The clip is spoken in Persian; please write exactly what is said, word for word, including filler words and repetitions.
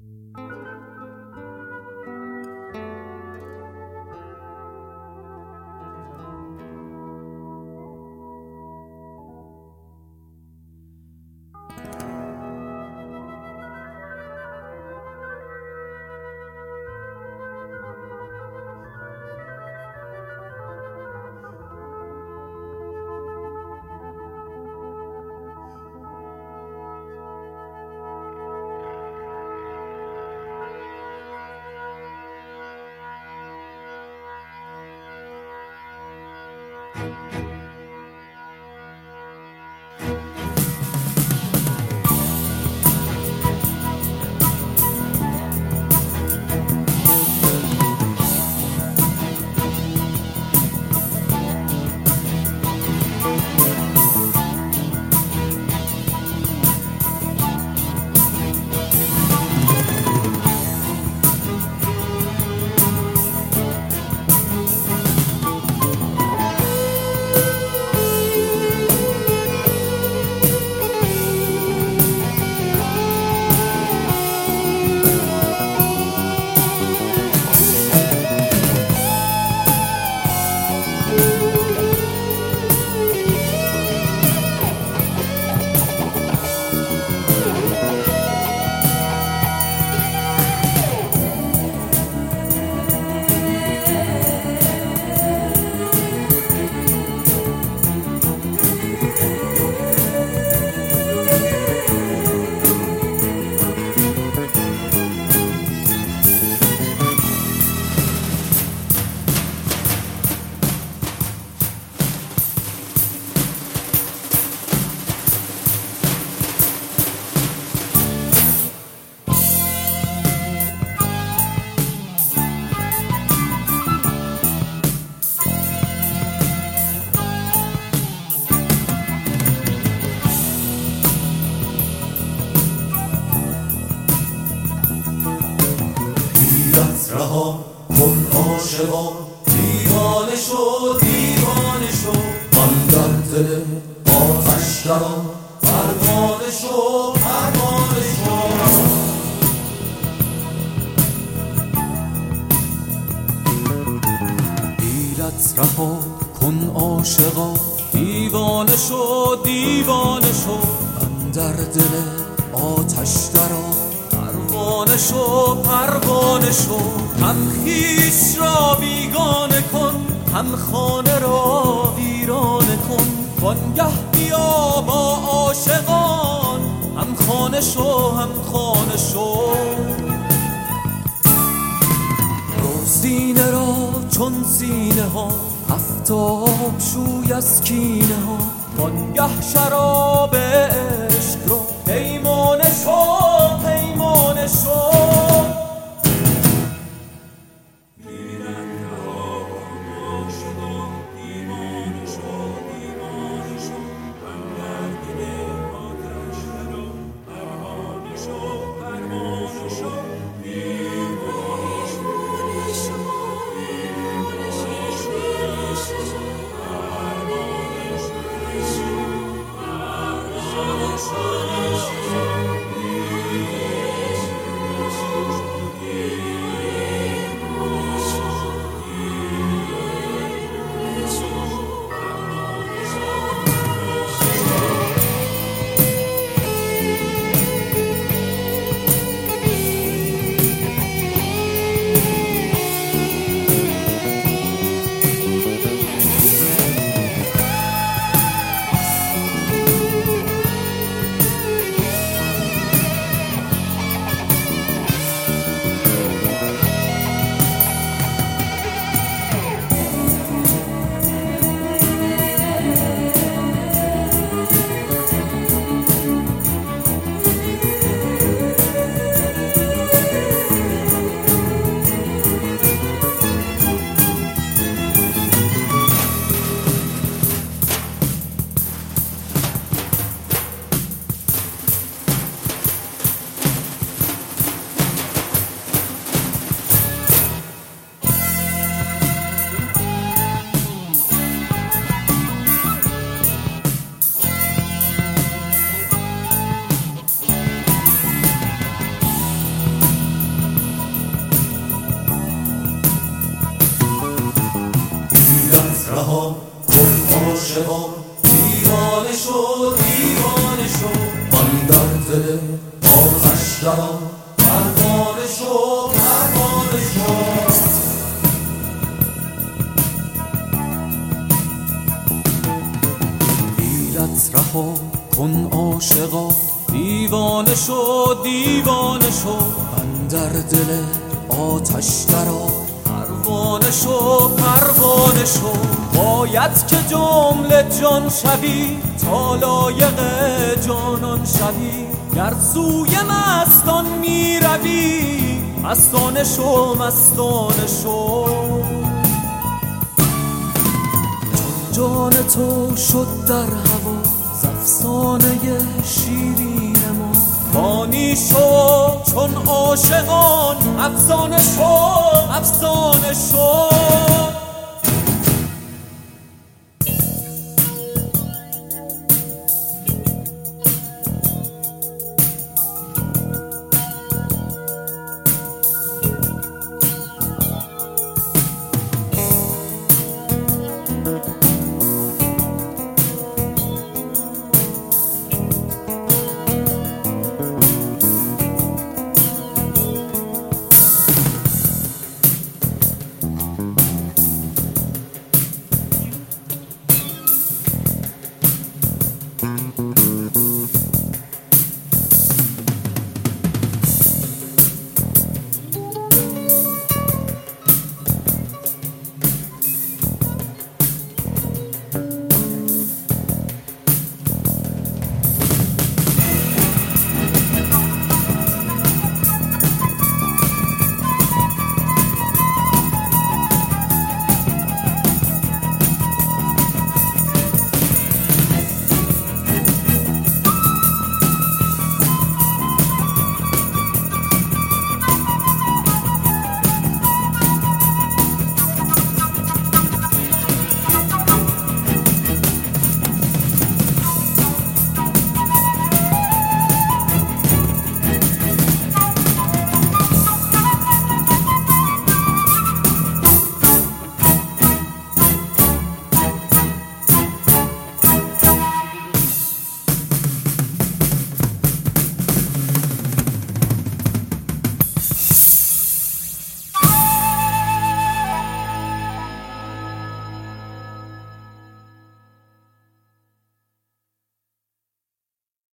رها کن عاشقا، دیوانه شو دیوانه شو، من در دل آتش درآ، پروانه شو پروانه شو. حیرت رها کن عاشقا، دیوانه شو دیوانه شو، من در دل آتش درآ، پروانه شو پروانه شو. هم خویش را بیگانه کن، هم خانه را ویرانه کن، وانگه بیا با عاشقان، هم خانه شو هم خانه شو. رو سینه را چون سینه ها، هفتاب شوی از کینه ها، وانگه شراب عشق را پیمانه شو پیمانه شو. Oh رها کن عاشقان، دیوانه شو دیوانه شو، آن در دل آتش درآ، پروانه شو پروانه شو. حیلت رها کن عاشقا، دیوانه شو دیوانه شو، اندر دل آتش درآ، پروانه شو پروانه شو. باید که جمله جان شوی تا لایق جانان شوی، گر سوی مستان می روی مستانه شو مستانه شو. چون جان تو شد در هوا ز افسانه شیرین ما، فانی شو چون عاشقان افسانه شو افسانه شو.